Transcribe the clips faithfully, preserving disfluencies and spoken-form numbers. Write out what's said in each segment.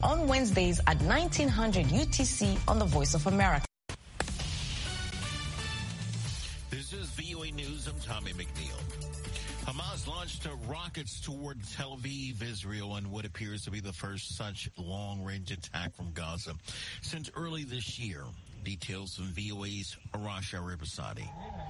on Wednesdays at nineteen hundred U T C on the Voice of America. This is V O A News. I'm Tommy McNeil. Hamas launched rockets toward Tel Aviv, Israel, on what appears to be the first such long-range attack from Gaza since early this year. Details from V O A's Arash Arabasadi.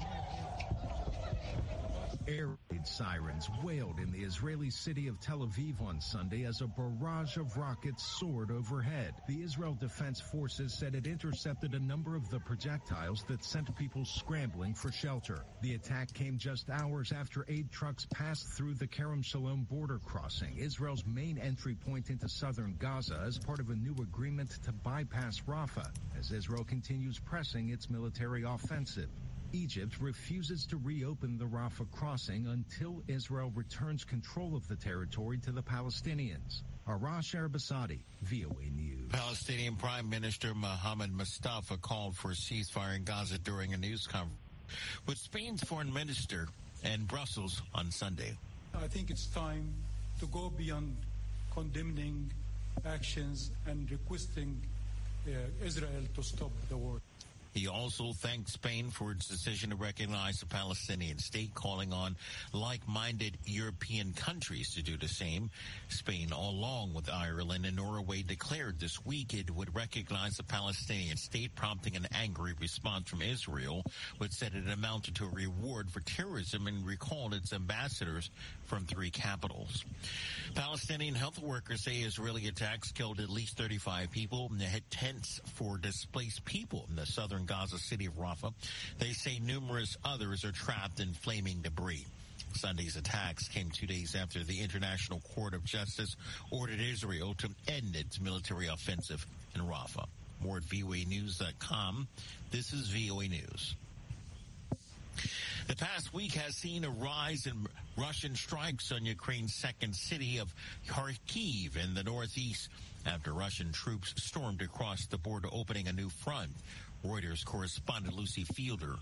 Air raid sirens wailed in the Israeli city of Tel Aviv on Sunday as a barrage of rockets soared overhead. The Israel Defense Forces said it intercepted a number of the projectiles that sent people scrambling for shelter. The attack came just hours after aid trucks passed through the Kerem Shalom border crossing, Israel's main entry point into southern Gaza, as part of a new agreement to bypass Rafah, as Israel continues pressing its military offensive. Egypt refuses to reopen the Rafah crossing until Israel returns control of the territory to the Palestinians. Arash Arabasadi, V O A News. Palestinian Prime Minister Mohammed Mustafa called for a ceasefire in Gaza during a news conference with Spain's foreign minister in Brussels on Sunday. I think it's time to go beyond condemning actions and requesting uh, Israel to stop the war. He also thanked Spain for its decision to recognize the Palestinian state, calling on like-minded European countries to do the same. Spain, along with Ireland and Norway, declared this week it would recognize the Palestinian state, prompting an angry response from Israel, which said it amounted to a reward for terrorism and recalled its ambassadors from three capitals. Palestinian health workers say Israeli attacks killed at least thirty-five people and hit tents for displaced people in the southern Gaza city of Rafah. They say numerous others are trapped in flaming debris. Sunday's attacks came two days after the International Court of Justice ordered Israel to end its military offensive in Rafah. More at V O A news dot com. This is V O A News. The past week has seen a rise in Russian strikes on Ukraine's second city of Kharkiv in the northeast after Russian troops stormed across the border, opening a new front. Reuters correspondent Lucy Fielder.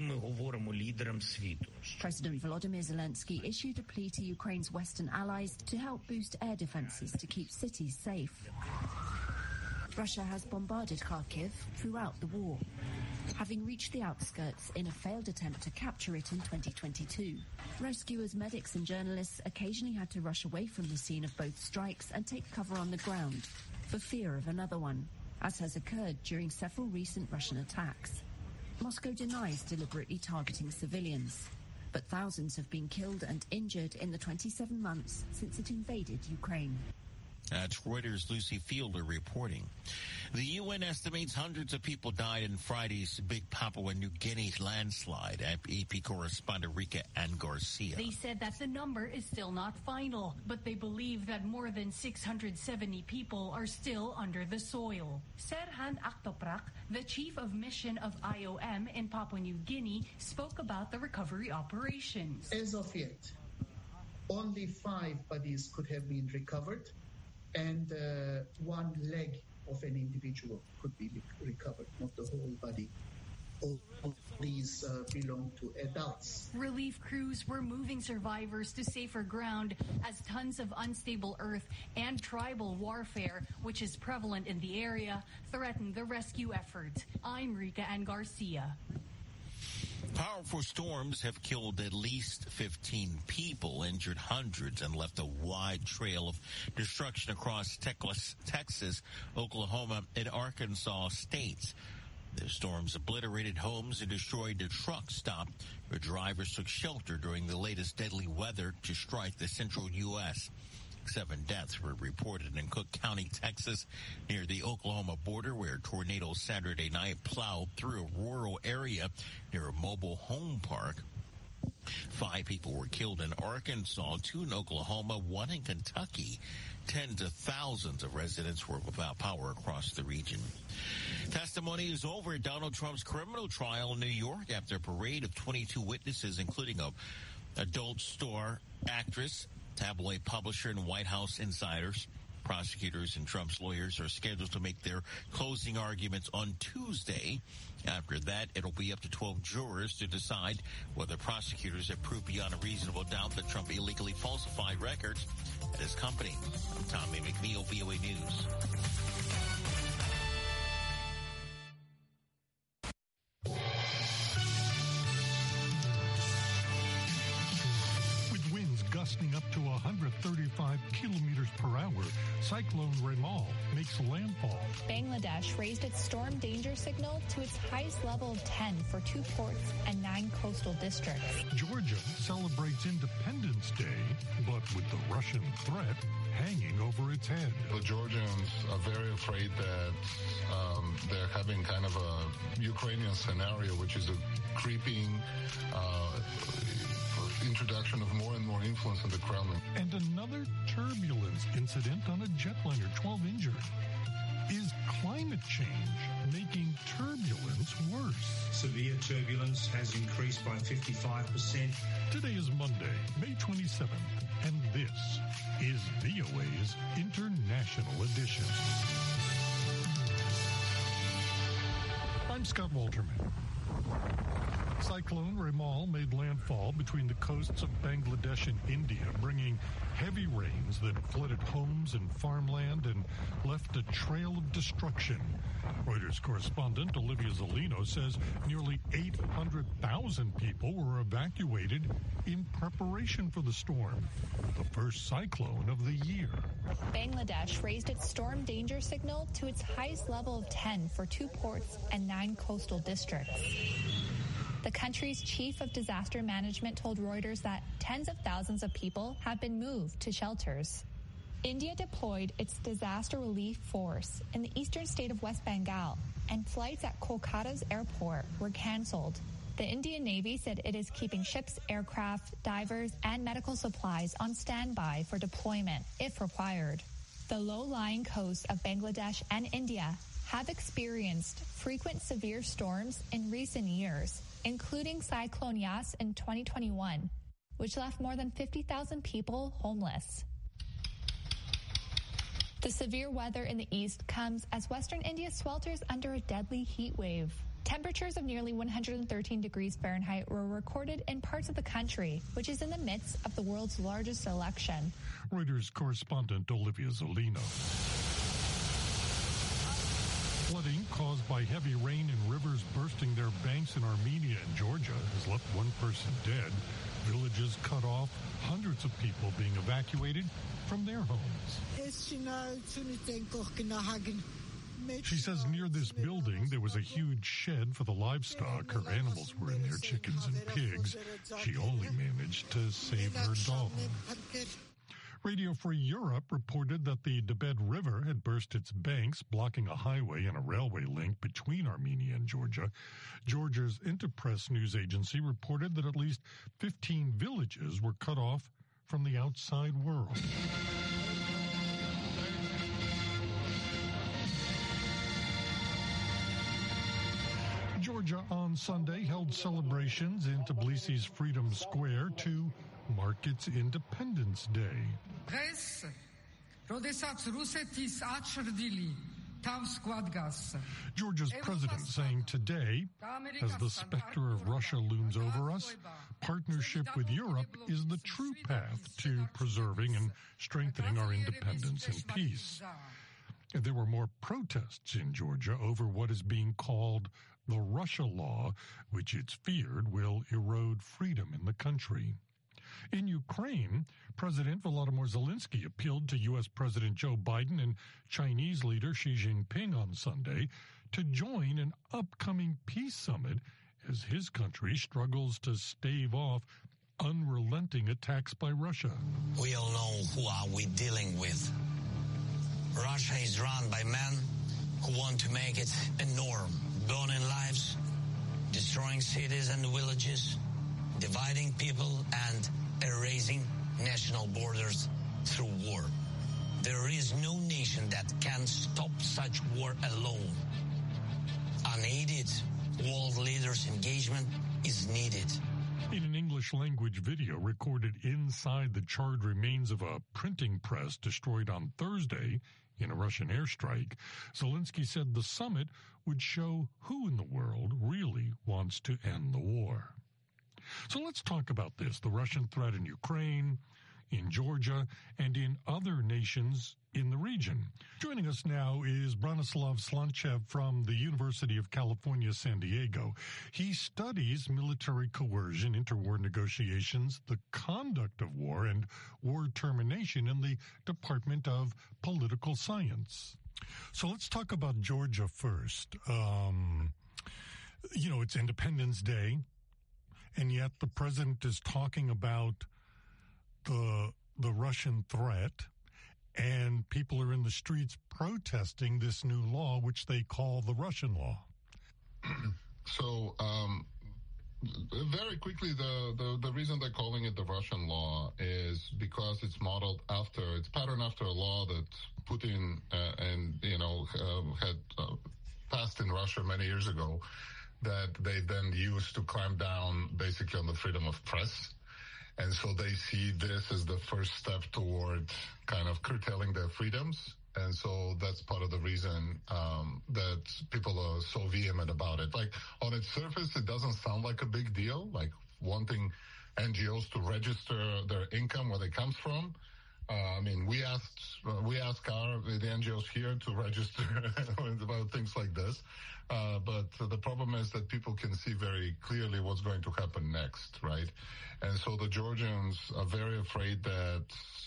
President Volodymyr Zelensky issued a plea to Ukraine's Western allies to help boost air defenses to keep cities safe. Russia has bombarded Kharkiv throughout the war, having reached the outskirts in a failed attempt to capture it in twenty twenty-two. Rescuers, medics and journalists occasionally had to rush away from the scene of both strikes and take cover on the ground for fear of another one, as has occurred during several recent Russian attacks. Moscow denies deliberately targeting civilians, but thousands have been killed and injured in the twenty-seven months since it invaded Ukraine. That's Reuters' Lucy Fielder reporting. The U N estimates hundreds of people died in Friday's big Papua New Guinea landslide. A P correspondent Rika Ann Garcia. They said that the number is still not final, but they believe that more than six hundred seventy people are still under the soil. Serhan Aktoprak, the chief of mission of I O M in Papua New Guinea, spoke about the recovery operations. As of yet, only five bodies could have been recovered, and uh, one leg of an individual could be recovered, not the whole body. All of these uh, belong to adults. Relief crews were moving survivors to safer ground as tons of unstable earth and tribal warfare, which is prevalent in the area, threaten the rescue efforts. I'm Rika Ann Garcia. Powerful storms have killed at least fifteen people, injured hundreds, and left a wide trail of destruction across Texas, Oklahoma, and Arkansas states. The storms obliterated homes and destroyed a truck stop where drivers took shelter during the latest deadly weather to strike the central U S Seven deaths were reported in Cook County, Texas, near the Oklahoma border, where tornadoes Saturday night plowed through a rural area near a mobile home park. Five people were killed in Arkansas, two in Oklahoma, one in Kentucky. Tens of thousands of residents were without power across the region. Testimony is over at Donald Trump's criminal trial in New York after a parade of twenty-two witnesses, including a adult star actress, tabloid publisher, and White House insiders. Prosecutors and Trump's lawyers are scheduled to make their closing arguments on Tuesday. After that, it'll be up to twelve jurors to decide whether prosecutors have proved beyond a reasonable doubt that Trump illegally falsified records at his company. I'm Tommy McNeil, V O A News. Gusting up to one hundred thirty-five kilometers per hour, Cyclone Remal makes landfall. Bangladesh raised its storm danger signal to its highest level of ten for two ports and nine coastal districts. Georgia celebrates Independence Day, but with the Russian threat hanging over its head. The Georgians are very afraid that um, they're having kind of a Ukrainian scenario, which is a creeping uh, introduction of more and more influence in the Kremlin. And another turbulence incident on a jetliner, twelve injured. Is climate change making turbulence worse? Severe turbulence has increased by fifty-five percent. Today is Monday, May twenty-seventh, and this is V O A's International Edition. I'm Scott Walterman. Cyclone Remal made landfall between the coasts of Bangladesh and India, bringing heavy rains that flooded homes and farmland and left a trail of destruction. Reuters correspondent Olivia Zolino says nearly eight hundred thousand people were evacuated in preparation for the storm, the first cyclone of the year. Bangladesh raised its storm danger signal to its highest level of ten for two ports and nine coastal districts. The country's chief of disaster management told Reuters that tens of thousands of people have been moved to shelters. India deployed its disaster relief force in the eastern state of West Bengal, and flights at Kolkata's airport were canceled. The Indian Navy said it is keeping ships, aircraft, divers, and medical supplies on standby for deployment if required. The low-lying coasts of Bangladesh and India have experienced frequent severe storms in recent years, including Cyclone Yas in twenty twenty-one, which left more than fifty thousand people homeless. The severe weather in the east comes as western India swelters under a deadly heat wave. Temperatures of nearly one hundred thirteen degrees Fahrenheit were recorded in parts of the country, which is in the midst of the world's largest election. Reuters correspondent Olivia Zolino. Flooding caused by heavy rain and rivers bursting their banks in Armenia and Georgia has left one person dead, villages cut off, hundreds of people being evacuated from their homes. She says near this building there was a huge shed for the livestock. Her animals were in there, chickens and pigs. She only managed to save her dog. Radio Free Europe reported that the Debed River had burst its banks, blocking a highway and a railway link between Armenia and Georgia. Georgia's Interpress news agency reported that at least fifteen villages were cut off from the outside world. Georgia on Sunday held celebrations in Tbilisi's Freedom Square to mark its Independence Day. Georgia's president saying today, as the specter of Russia looms over us, partnership with Europe is the true path to preserving and strengthening our independence and peace. There were more protests in Georgia over what is being called the Russia law, which it's feared will erode freedom in the country. In Ukraine, President Volodymyr Zelensky appealed to U S. President Joe Biden and Chinese leader Xi Jinping on Sunday to join an upcoming peace summit as his country struggles to stave off unrelenting attacks by Russia. We all know who are we dealing with. Russia is run by men who want to make it a norm, burning lives, destroying cities and villages, dividing people, and erasing national borders through war. There is no nation that can stop such war alone. Unaided world leaders' engagement is needed. In an English-language video recorded inside the charred remains of a printing press destroyed on Thursday in a Russian airstrike, Zelensky said the summit would show who in the world really wants to end the war. So let's talk about this, the Russian threat in Ukraine, in Georgia, and in other nations in the region. Joining us now is Branislav Slonchev from the University of California, San Diego. He studies military coercion, interwar negotiations, the conduct of war, and war termination in the Department of Political Science. So let's talk about Georgia first. Um, you know, it's Independence Day, and yet the president is talking about the the Russian threat, and people are in the streets protesting this new law, which they call the Russian law. So, um, very quickly, the, the, the reason they're calling it the Russian law is because it's modeled after, it's patterned after a law that Putin uh, and, you know, uh, had uh, passed in Russia many years ago that they then used to clamp down basically on the freedom of press. And so they see this as the first step toward kind of curtailing their freedoms. And so that's part of the reason um, that people are so vehement about it. Like, on its surface, it doesn't sound like a big deal, like wanting N G Os to register their income, where they comes from. Uh, I mean, we asked, uh, we ask our, the N G Os here to register about things like this. Uh, but the problem is that people can see very clearly what's going to happen next, right? And so the Georgians are very afraid that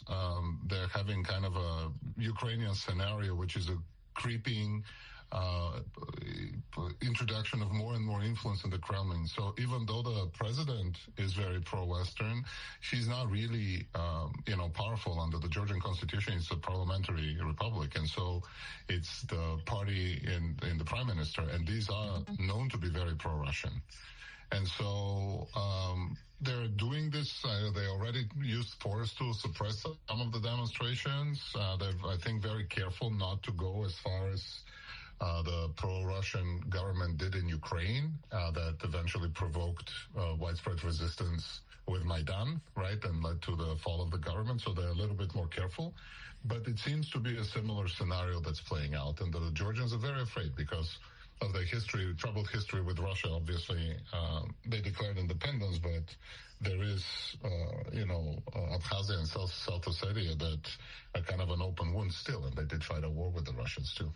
um, they're having kind of a Ukrainian scenario, which is a creeping uh, introduction of more and more influence in the Kremlin. So even though the president is very pro-Western, she's not really, um, you know, powerful under the Georgian constitution. It's a parliamentary republic. And so it's the party in, in the prime minister. And these are known to be very pro-Russian. And so um, they're doing this. Uh, they already used force to suppress some of the demonstrations. Uh, they're, I think, very careful not to go as far as Uh, the pro-Russian government did in Ukraine, uh, that eventually provoked uh, widespread resistance with Maidan, right, and led to the fall of the government. So they're a little bit more careful. But it seems to be a similar scenario that's playing out. And the Georgians are very afraid because of their history, troubled history with Russia. Obviously, uh, they declared independence, but there is, uh, you know, uh, Abkhazia and South, South Ossetia that are kind of an open wound still, and they did fight a war with the Russians too.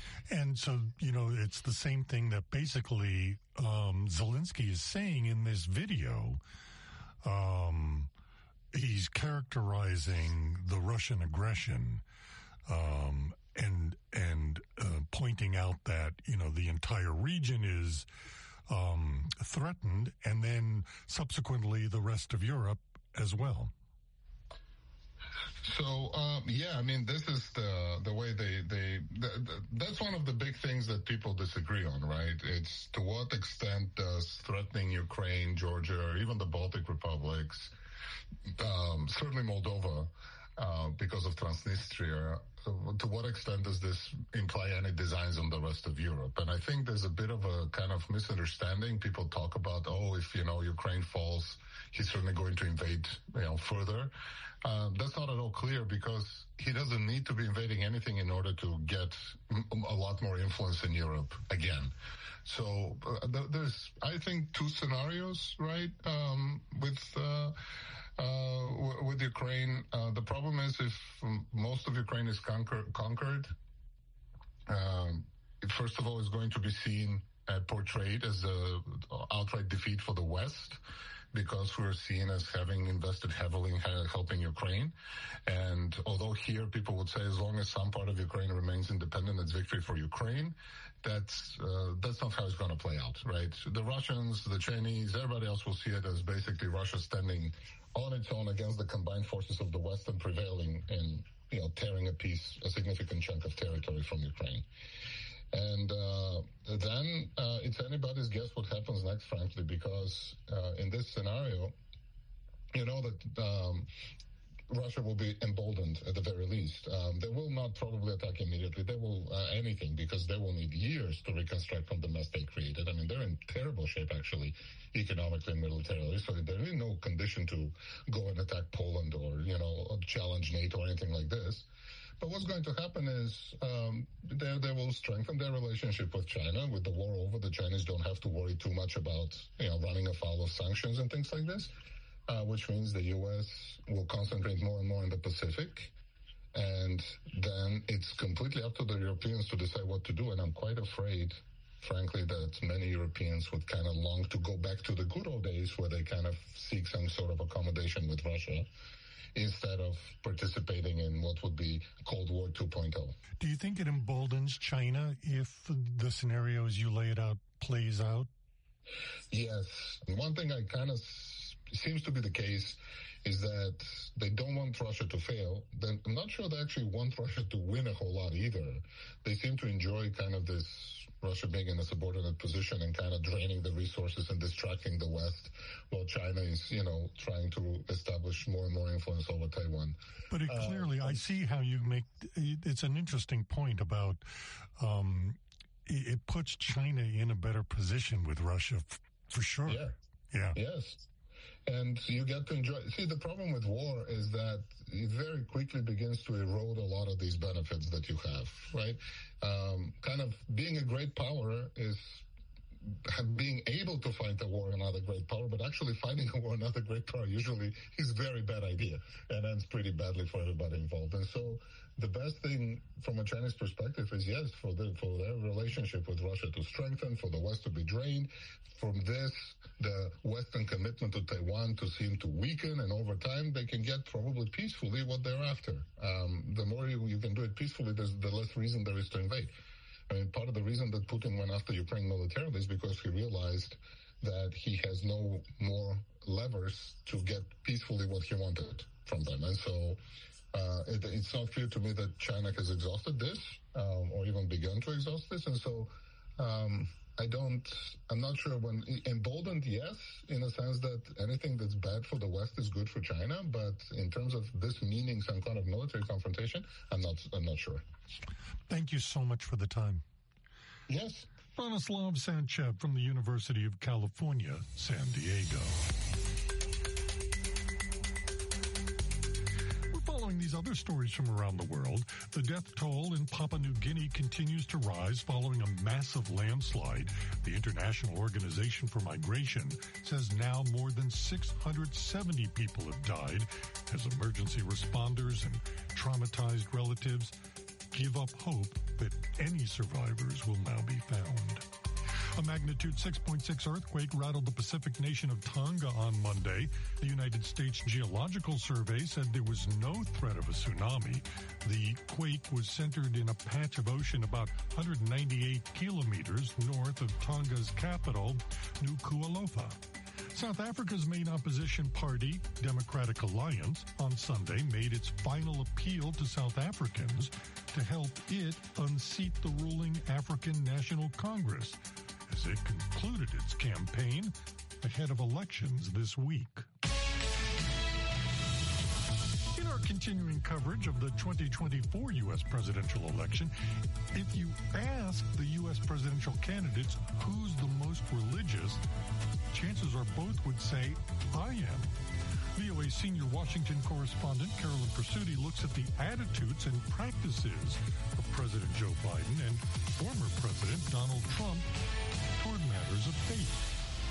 And so, you know, it's the same thing that basically um, Zelensky is saying in this video. Um, he's characterizing the Russian aggression um, and and uh, pointing out that, you know, the entire region is um, threatened, and then subsequently the rest of Europe as well. So, um, yeah, I mean, this is the the way they, they the, the, that's one of the big things that people disagree on, right? It's to what extent does threatening Ukraine, Georgia, or even the Baltic republics, um, certainly Moldova, uh, because of Transnistria, to what extent does this imply any designs on the rest of Europe? And I think there's a bit of a kind of misunderstanding. People talk about, oh, if, you know, Ukraine falls, he's certainly going to invade, you know, further. Uh, that's not at all clear, because he doesn't need to be invading anything in order to get a lot more influence in Europe again. So uh, there's, I think, two scenarios, right, um, with uh, uh, with Ukraine. Uh, the problem is if most of Ukraine is conquer- conquered, um, it first of all is going to be seen and portrayed as a outright defeat for the West, because we're seen as having invested heavily in helping Ukraine. And although here people would say as long as some part of Ukraine remains independent, it's victory for Ukraine, that's uh, that's not how it's going to play out, right? The Russians, the Chinese, everybody else will see it as basically Russia standing on its own against the combined forces of the West and prevailing and, you know, tearing a piece, a significant chunk of territory from Ukraine. And uh, then uh, it's anybody's guess what happens next, frankly, because uh, in this scenario, you know that um, Russia will be emboldened at the very least. Um, they will not probably attack immediately. They will, uh, any anything, because they will need years to reconstruct from the mess they created. I mean, they're in terrible shape, actually, economically and militarily, so they're in no condition to go and attack Poland or, you know, challenge NATO or anything like this. But what's going to happen is um, they, they will strengthen their relationship with China. With the war over, the Chinese don't have to worry too much about, you know, running afoul of sanctions and things like this, uh, which means the U S will concentrate more and more in the Pacific. And then it's completely up to the Europeans to decide what to do. And I'm quite afraid, frankly, that many Europeans would kind of long to go back to the good old days where they kind of seek some sort of accommodation with Russia, instead of participating in what would be Cold War two point oh. Do you think it emboldens China if the scenario as you lay it out plays out? Yes. One thing I kind of seems to be the case is that they don't want Russia to fail. Then I'm not sure they actually want Russia to win a whole lot either. They seem to enjoy kind of this Russia being in a subordinate position and kind of draining the resources and distracting the West, while China is, you know, trying to establish more and more influence over Taiwan. But it clearly, uh, I see how you make, it's an interesting point about, um, it, it puts China in a better position with Russia, f- for sure. Yeah. Yeah. Yes. And you get to enjoy. See, the problem with war is that it very quickly begins to erode a lot of these benefits that you have, right? Um, kind of being a great power is being able to fight a war another great power, but actually fighting a war another great power usually is a very bad idea and ends pretty badly for everybody involved. And so the best thing from a Chinese perspective is, yes, for the, for their relationship with Russia to strengthen, for the West to be drained. From this, the Western commitment to Taiwan to seem to weaken, and over time they can get probably peacefully what they're after. Um, the more you, you can do it peacefully, there's the less reason there is to invade. I mean, part of the reason that Putin went after Ukraine militarily is because he realized that he has no more levers to get peacefully what he wanted from them. And so uh, it, it's not clear to me that China has exhausted this um, or even begun to exhaust this. And so um, I don't, I'm not sure when emboldened, yes, in a sense that anything that's bad for the West is good for China. But in terms of this meaning some kind of military confrontation, I'm not, I'm not sure. Thank you so much for the time. Yes. Branislav Sanchev from the University of California, San Diego. We're following these other stories from around the world. The death toll in Papua New Guinea continues to rise following a massive landslide. The International Organization for Migration says now more than six hundred seventy people have died as emergency responders and traumatized relatives give up hope that any survivors will now be found. A magnitude six point six earthquake rattled the Pacific nation of Tonga on Monday. The United States Geological Survey said there was no threat of a tsunami. The quake was centered in a patch of ocean about one hundred ninety-eight kilometers north of Tonga's capital, Nuku'alofa. South Africa's main opposition party, Democratic Alliance, on Sunday made its final appeal to South Africans to help it unseat the ruling African National Congress as it concluded its campaign ahead of elections this week. In our continuing coverage of the twenty twenty-four U S presidential election, if you ask the U S presidential candidates who's the most religious, chances are both would say, I am. V O A senior Washington correspondent Carolyn Pursuti looks at the attitudes and practices of President Joe Biden and former President Donald Trump toward matters of faith.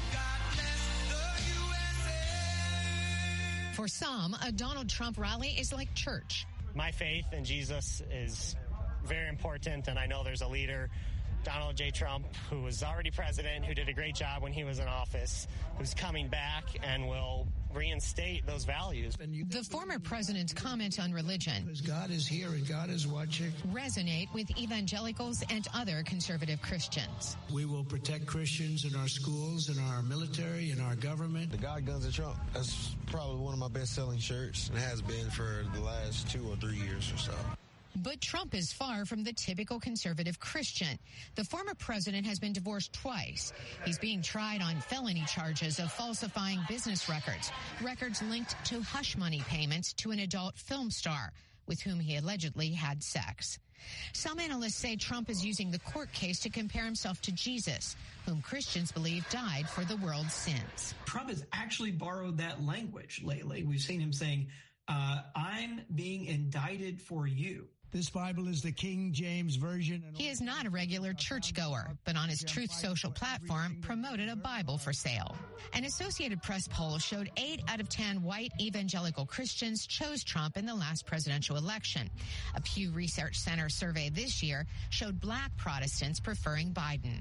For some, a Donald Trump rally is like church. My faith in Jesus is very important, and I know there's a leader, Donald J. Trump, who was already president, who did a great job when he was in office, who's coming back and will reinstate those values. The former president's comment on religion, because God is here and God is watching, resonate with evangelicals and other conservative Christians. We will protect Christians in our schools, in our military, in our government. The God, Guns, and Trump, that's probably one of my best-selling shirts, and has been for the last two or three years or so. But Trump is far from the typical conservative Christian. The former president has been divorced twice. He's being tried on felony charges of falsifying business records, records linked to hush money payments to an adult film star with whom he allegedly had sex. Some analysts say Trump is using the court case to compare himself to Jesus, whom Christians believe died for the world's sins. Trump has actually borrowed that language lately. We've seen him saying, uh, I'm being indicted for you. This Bible is the King James Version. He is not a regular churchgoer, but on his Truth Social platform promoted a Bible for sale. An Associated Press poll showed eight out of ten white evangelical Christians chose Trump in the last presidential election. A Pew Research Center survey this year showed black Protestants preferring Biden.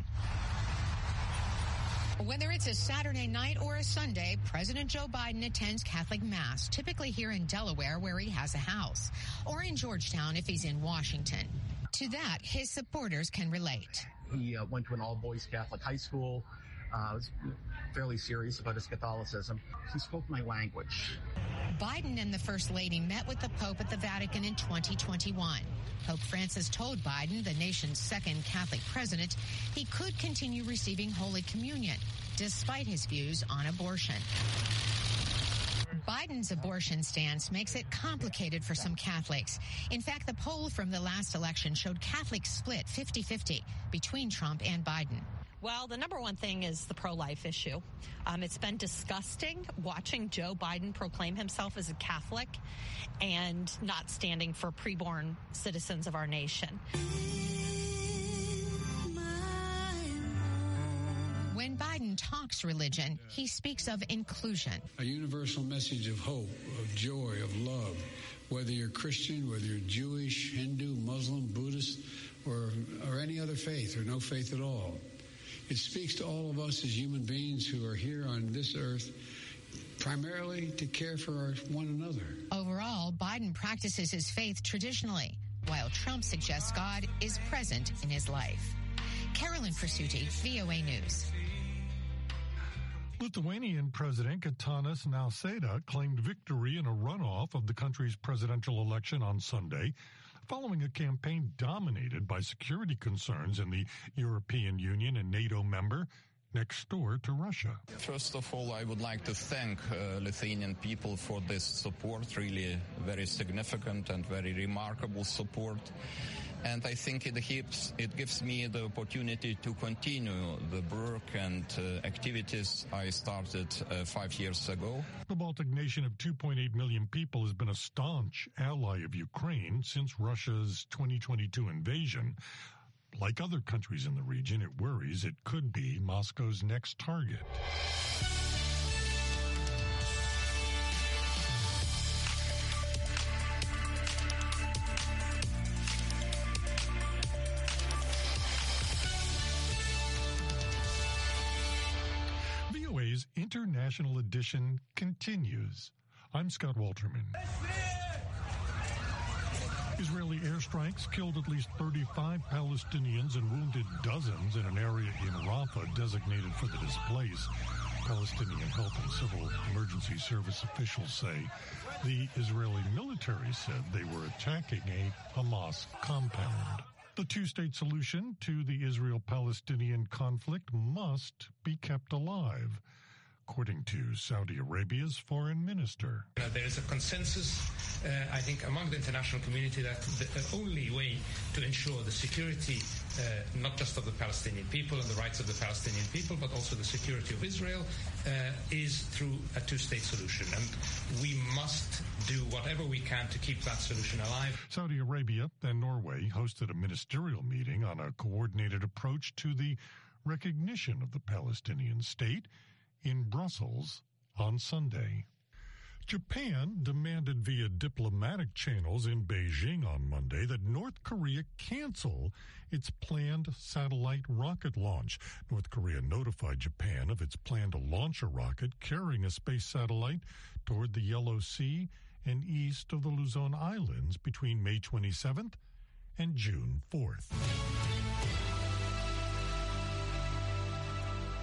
Whether it's a Saturday night or a Sunday, President Joe Biden attends Catholic Mass, typically here in Delaware where he has a house, or in Georgetown if he's in Washington. To that, his supporters can relate. He uh, went to an all-boys Catholic high school, uh, was fairly serious about his Catholicism. He spoke my language. Biden and the First Lady met with the Pope at the Vatican in twenty twenty-one. Pope Francis told Biden, the nation's second Catholic president, he could continue receiving Holy Communion, despite his views on abortion. Biden's abortion stance makes it complicated for some Catholics. In fact, the poll from the last election showed Catholics split fifty-fifty between Trump and Biden. Well, the number one thing is the pro-life issue. Um, it's been disgusting watching Joe Biden proclaim himself as a Catholic and not standing for preborn citizens of our nation. When Biden talks religion, he speaks of inclusion. A universal message of hope, of joy, of love. Whether you're Christian, whether you're Jewish, Hindu, Muslim, Buddhist, or, or any other faith, or no faith at all. It speaks to all of us as human beings who are here on this earth primarily to care for our, one another. Overall, Biden practices his faith traditionally, while Trump suggests God is present in his life. Carolyn Presutti, V O A News. Lithuanian President Gitanas Nausėda claimed victory in a runoff of the country's presidential election on Sunday, following a campaign dominated by security concerns in the European Union and NATO member next door to Russia. First of all, I would like to thank uh, Lithuanian people for this support, really very significant and very remarkable support. And I think it gives, it gives me the opportunity to continue the work and uh, activities I started uh, five years ago. The Baltic nation of two point eight million people has been a staunch ally of Ukraine since Russia's twenty twenty-two invasion. Like other countries in the region, it worries it could be Moscow's next target. V O A's International Edition continues. I'm Scott Walterman. Israeli airstrikes killed at least thirty-five Palestinians and wounded dozens in an area in Rafah designated for the displaced. Palestinian health and civil emergency service officials say the Israeli military said they were attacking a Hamas compound. The two-state solution to the Israel-Palestinian conflict must be kept alive, according to Saudi Arabia's foreign minister. Uh, there is a consensus, uh, I think, among the international community that the, the only way to ensure the security, uh, not just of the Palestinian people and the rights of the Palestinian people, but also the security of Israel, uh, is through a two-state solution. And we must do whatever we can to keep that solution alive. Saudi Arabia and Norway hosted a ministerial meeting on a coordinated approach to the recognition of the Palestinian state in Brussels on Sunday. Japan demanded via diplomatic channels in Beijing on Monday that North Korea cancel its planned satellite rocket launch. North Korea notified Japan of its plan to launch a rocket carrying a space satellite toward the Yellow Sea and east of the Luzon Islands between May twenty-seventh and June fourth.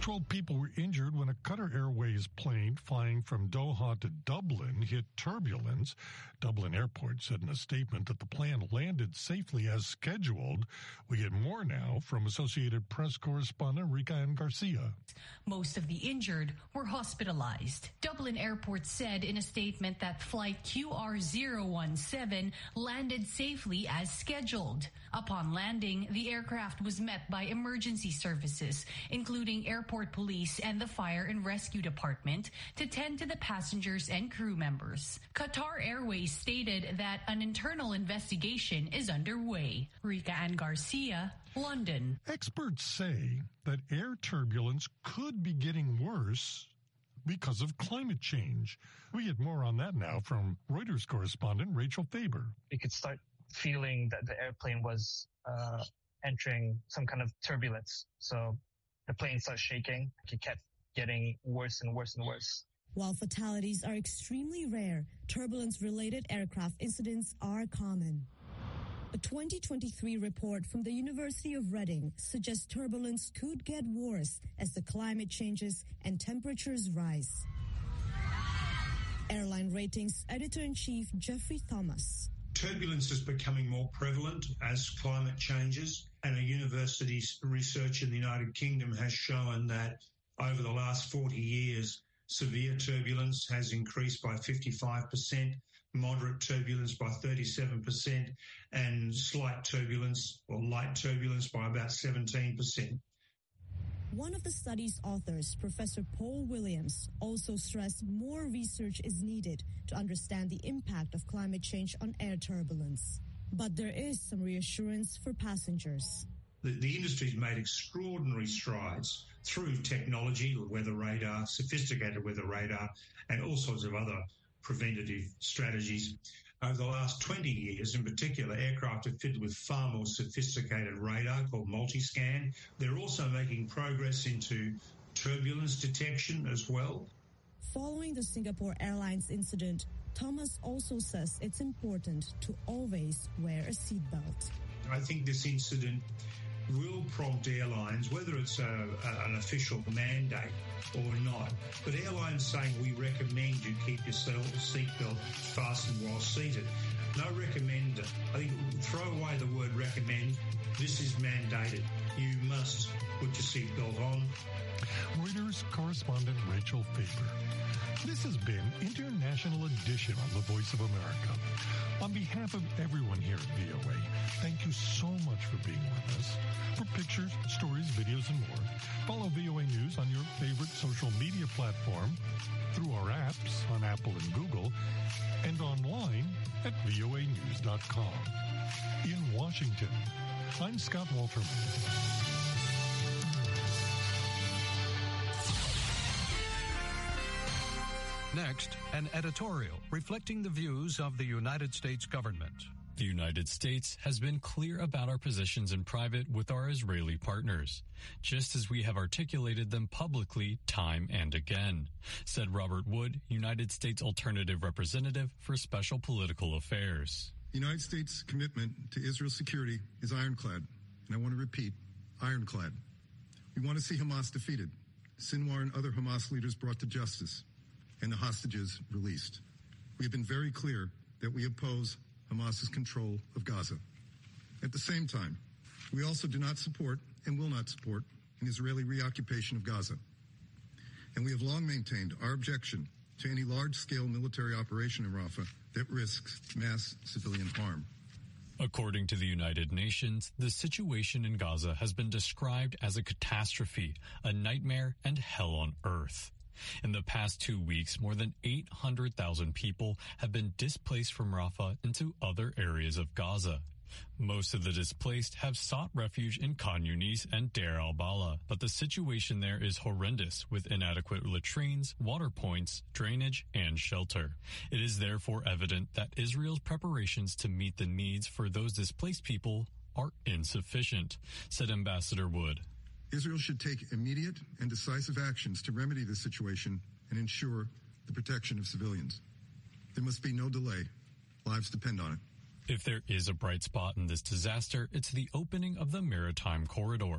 Twelve people were injured when a Qatar Airways plane flying from Doha to Dublin hit turbulence. Dublin Airport said in a statement that the plane landed safely as scheduled. We get more now from Associated Press correspondent Rika Ann Garcia. Most of the injured were hospitalized. Dublin Airport said in a statement that flight Q R zero one seven landed safely as scheduled. Upon landing, the aircraft was met by emergency services, including airport police and the fire and rescue department, to tend to the passengers and crew members. Qatar Airways stated that an internal investigation is underway. Rika Ann Garcia, London. Experts say that air turbulence could be getting worse because of climate change. We get more on that now from Reuters correspondent Rachel Faber. You could start feeling that the airplane was uh, entering some kind of turbulence. So the plane starts shaking. It kept getting worse and worse and worse. While fatalities are extremely rare, turbulence-related aircraft incidents are common. A twenty twenty-three report from the University of Reading suggests turbulence could get worse as the climate changes and temperatures rise. Airline Ratings Editor-in-Chief Jeffrey Thomas. Turbulence is becoming more prevalent as climate changes, and a university's research in the United Kingdom has shown that over the last forty years, severe turbulence has increased by fifty-five percent, moderate turbulence by thirty-seven percent, and slight turbulence or light turbulence by about seventeen percent. One of the study's authors, Professor Paul Williams, also stressed more research is needed to understand the impact of climate change on air turbulence. But there is some reassurance for passengers. The, the industry's made extraordinary strides through technology, weather radar, sophisticated weather radar, and all sorts of other preventative strategies. Over the last twenty years, in particular, aircraft are fitted with far more sophisticated radar called multi-scan. They're also making progress into turbulence detection as well. Following the Singapore Airlines incident, Thomas also says it's important to always wear a seatbelt. I think this incident will prompt airlines, whether it's a, a, an official mandate or not, but airlines saying we recommend you keep your seatbelt fastened while seated. No recommend. I think throw away the word recommend. This is mandated. You must put your seatbelt on. Reuters correspondent Rachel Faber. This has been International Edition on the Voice of America. On behalf of everyone here at V O A, thank you so much for being with us. For pictures, stories, videos, and more, follow V O A News on your favorite social media platform, through our apps on Apple and Google, and online at V O A news dot com. In Washington, I'm Scott Walterman. Next, an editorial reflecting the views of the United States government. The United States has been clear about our positions in private with our Israeli partners, just as we have articulated them publicly time and again, said Robert Wood, United States Alternative Representative for Special Political Affairs. The United States' commitment to Israel's security is ironclad, and I want to repeat, ironclad. We want to see Hamas defeated, Sinwar and other Hamas leaders brought to justice, and the hostages released. We have been very clear that we oppose Hamas's control of Gaza. At the same time, we also do not support and will not support an Israeli reoccupation of Gaza. And we have long maintained our objection to any large-scale military operation in Rafah that risks mass civilian harm. According to the United Nations, the situation in Gaza has been described as a catastrophe, a nightmare, and hell on earth. In the past two weeks, more than eight hundred thousand people have been displaced from Rafah into other areas of Gaza. Most of the displaced have sought refuge in Khan Yunis and Deir al-Balah, but the situation there is horrendous, with inadequate latrines, water points, drainage, and shelter. It is therefore evident that Israel's preparations to meet the needs for those displaced people are insufficient, said Ambassador Wood. Israel should take immediate and decisive actions to remedy the situation and ensure the protection of civilians. There must be no delay. Lives depend on it. If there is a bright spot in this disaster, it's the opening of the maritime corridor.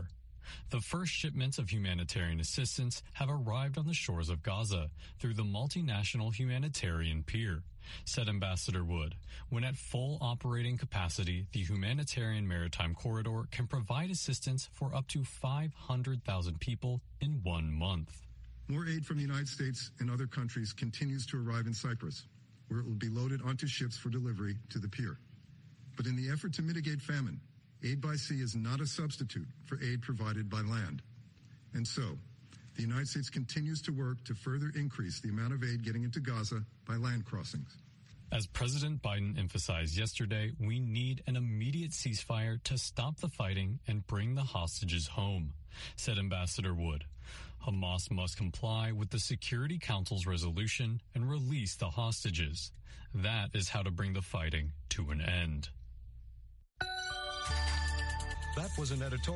The first shipments of humanitarian assistance have arrived on the shores of Gaza through the multinational humanitarian pier, said Ambassador Wood. When at full operating capacity, the humanitarian maritime corridor can provide assistance for up to five hundred thousand people in one month. More aid from the United States and other countries continues to arrive in Cyprus, where it will be loaded onto ships for delivery to the pier. But in the effort to mitigate famine, aid by sea is not a substitute for aid provided by land. And so, the United States continues to work to further increase the amount of aid getting into Gaza by land crossings. As President Biden emphasized yesterday, we need an immediate ceasefire to stop the fighting and bring the hostages home, said Ambassador Wood. Hamas must comply with the Security Council's resolution and release the hostages. That is how to bring the fighting to an end. That was an editorial.